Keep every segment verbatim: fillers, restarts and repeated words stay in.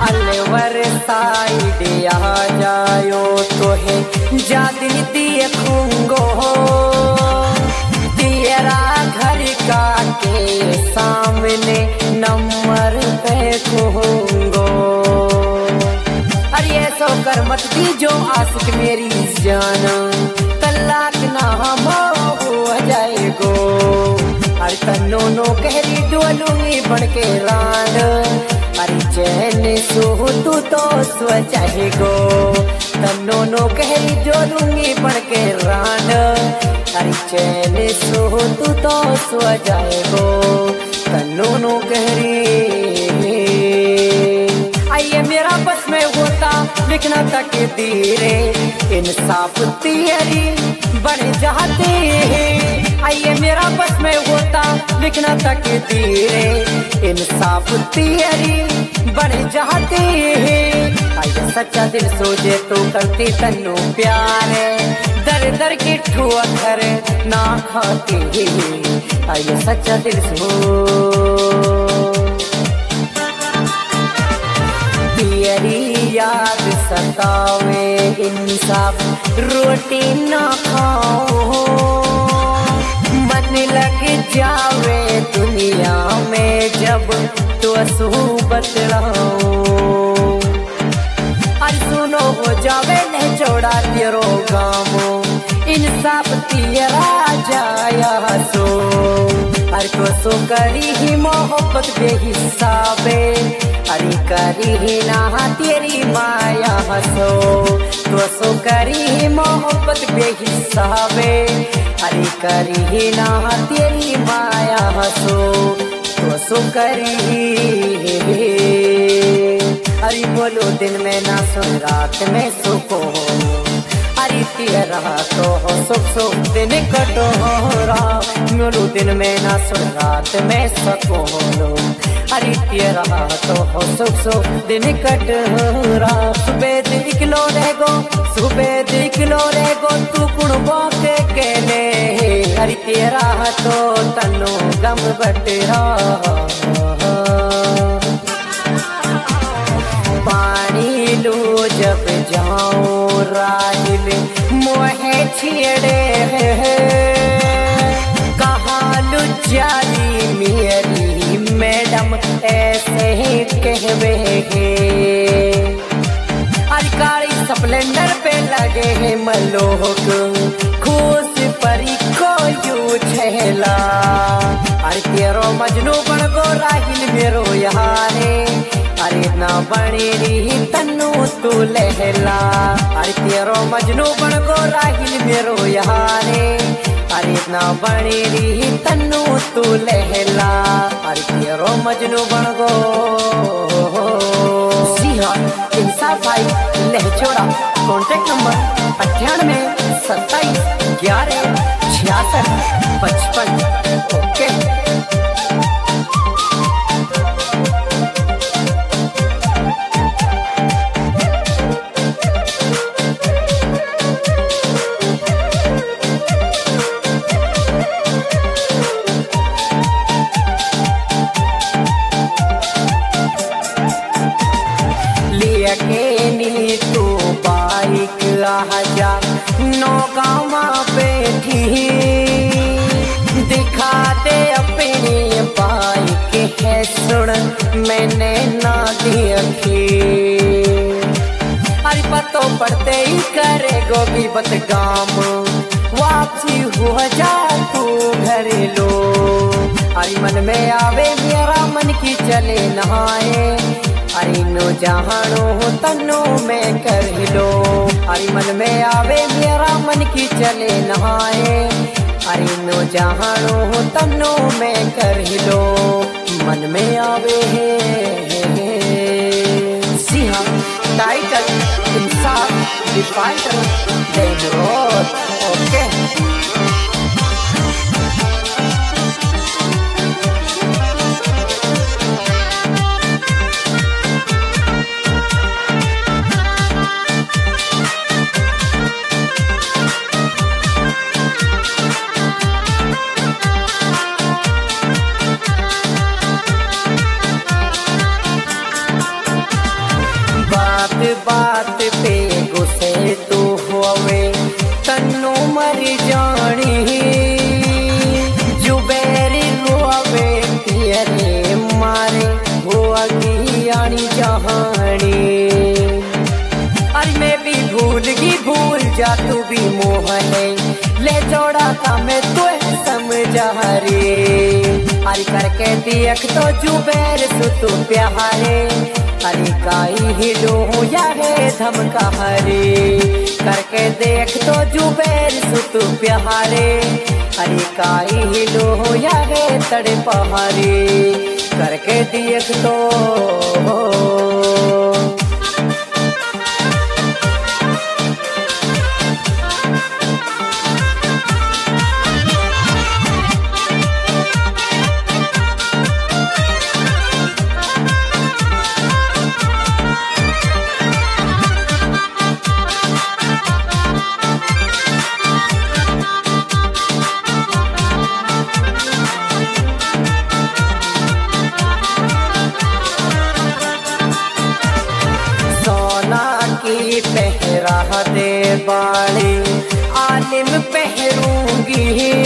Alwar side आ जायो तो है जादी देखूंगो तेरा घर का के सामने नंबर पे कहूंगो। अरे ऐसा कर मत दी जो आशिक मेरी जान तलाक ना हम हो जाएगो। अरे तन्नो नो कहरी डोलूंगी बन के रान अरे चैन सो तू तो स्व चाहेगो। तन्नो नो कहरी डोलूंगी बन के रान अरे चैन सो तू तो स्व जाएगो। तन्नो नो कहरी आइए मेरा बस में होता लिखना तक धीरे इंसाफ तेरी बन जाते हैं। आइए मेरा बस में होता लिखना तक धीरे इंसाफ तेरी बन जाते हैं। आइए सच्चा दिल सोचे तो करती तन्नू प्यार दर दर की ठोकर ना खाती। आइए सच्चा दिल सो तेरी याद सतावे इंसाफ रोटी ना खाओ मन लग जावे दुनिया में जब तो सूबत रहो। अरे सुनो हो जावे न छोड़ा तेरो गामो इंसाफ तेरा जाया सो। अरे तो सो करी ही मोहब्बत बेहिसाबे अरे करी ही ना तेरी माया हसो। तो सो करी ही मोहब्बत बेहिसाबे अरे करी ही ना तेरी माया हसो। तो सो करी अरे बोलो दिन में ना सुन रात में सुको अरे तेरा तो हो सुख सुख दिन कटोरा। बोलो दिन में ना सुन रात में सको अरे तेरा तो हो सुख सुख दिन कटोरा। सुबह दिखलो रहेगो सुबह दिखलो रहेगो तू कुणबो के केने अरे तेरा तो तन्नो गम बटरा। पानी लो जब जाओ राहिल मोहे छेड़े कहालू जाली मेरी मैडम ऐसे ही कहवे है। अरे गाड़ी स्प्लेंडर पे लगे है मलोक खुश परी को यू छेला। अरे तेरो मजनू बन गो राहिल मेरो यारे अरे ना बनी रही तन्नू तू लहला। अरे तेरो मजनू बन गो राहिल मेरो यारे अरे ना बनी रही तन्नू तू लहला। अरे तेरो मजनू बन गो सिंहा इंसाफ भाई लहचोड़ा। कॉन्टेक्ट नंबर अट्ठानवे सत्ताईस ग्यारह छियासठ पचपन। ओके नी तू बाइक आजा नौगामा बैठी दिखा दे अपनी बाइक है सुन मैंने ना देखी। अरे पतो पड़ते ही करे गोगी बत गाम वापसी हो जा तू घर लो। अरे मन में आवे मेरा मन की चले नहाए अरे नो जहानो तन्नो में कर लो। अरे मन में आवे मेरा मन की चले नहाए अरे नो जहानो तन्नो में कर लो। मन में आवे सिंहा टाइटल इंसाफ डिफाइटर देन रोड। ओके बात पे गुस्से तू होवे तन्नू मर जानी जुबेर रोवे तेरे मारे हुआ की आनी जहानी। अरे मैं भी भूल गई भूल जा तू भी मोहने ले जोड़ा का मैं तो समझा रे। अरे करके देख तो जुबेर सु तू प्यारे अरे काई हिलो या है धमका हरे। करके देख तो जुबेर सु तू प्यारे अरे काई हिलो या है तड़े पहारे। करके देख तो पहरा दे बाली आलिम पहरूंगी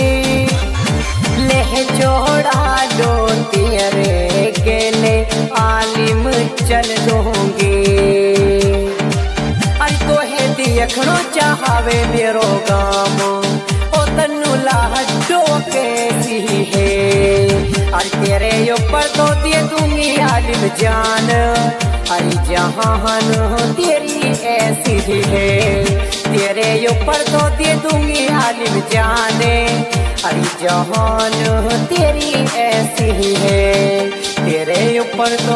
लेह जोड़ा लो तेरे गेले आलिम चल दूंगी। अरे तो है देखनो चाहवे मेरो गाम ओ तन्नू लाडो कैसी है। अरे तेरे ऊपर तो दे दूंगी आलिम जान अरे जहान तेरी ऐसी ही है। तेरे ऊपर तो दे दूंगी आलिम जाने अरे जहान तेरी ऐसी ही है। तेरे ऊपर तो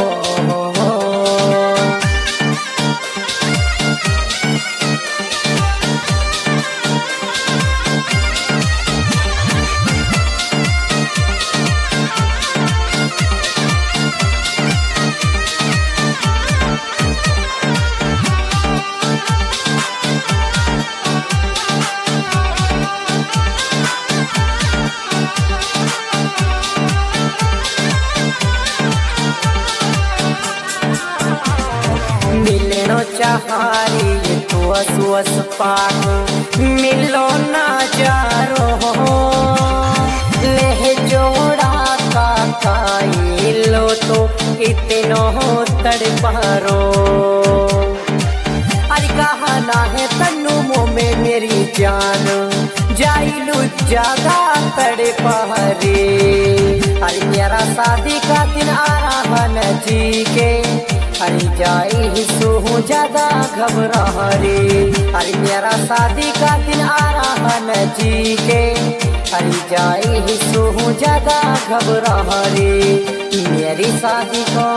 चाहारी तू असुअस पाक मिलो ना जारो ले जोड़ा का काई लो तो इतनो तड़पारो। अरे कहा ना है तन्नू मुँह में मेरी जान जाइलू ज्यादा तड़पारे। अरे मेरा शादी का दिन आ रहा नजीके अरे जाई हिस्सू ज्यादा घबरा रे। अरे मेरा शादी का दिन आ रहा नजीके अरे जाई हिस्सू ज्यादा घबरा रे। मेरी शादी का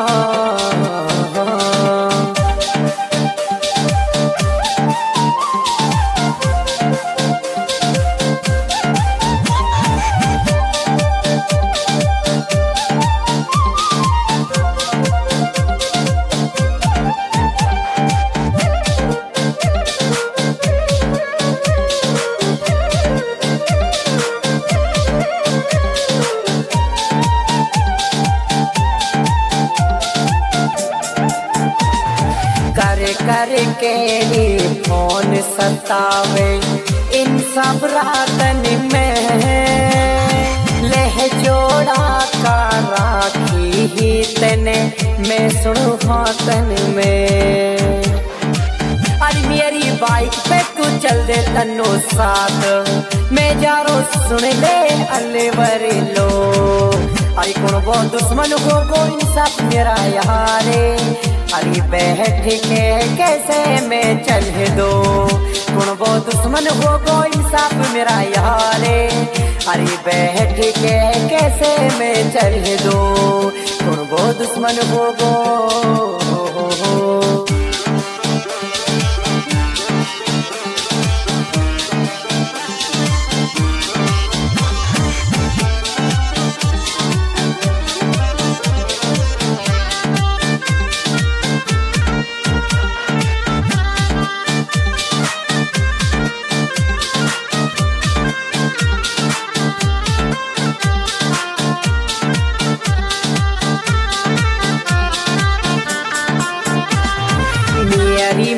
करके फोन सतावे इन सब रातन में लेह जोड़ा का राखी ही तने मैं सुनू हाथन में। अरे मेरी बाइक पे तू चल दे तन्नो साथ मैं जारो सुन ले अल्ले बरे लो। अरे कौन वो दुश्मन हो गो इंसाफ मेरा यारे अरे बैठ के कैसे मैं चल दो। कौन वो दुश्मन हो गो इंसाफ मेरा यारे अरे बैठ के कैसे मैं चल दो। कौन वो दुश्मन हो गो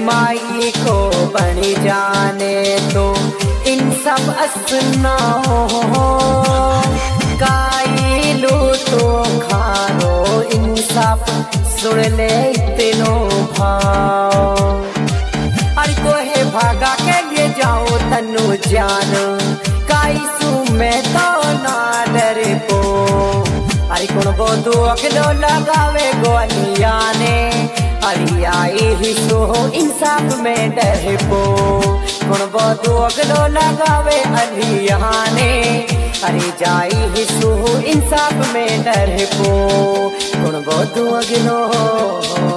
माई को बन जाने तो इन सब असना हो काइलू तो खारो इंसाफ सुन ले तीनों भाव अरे तो है भागा के लिए जाओ तनु जान काईसू में तो ना डरे पो अरे कौन बोधू अगलो लगावे गोलियाने अरे आई ही सो इंसाफ में डरे पो कौन बोधू अगलो लगावे अलियाने अरे जाई ही सो इंसाफ में डरे पो कौन बोधू अगलो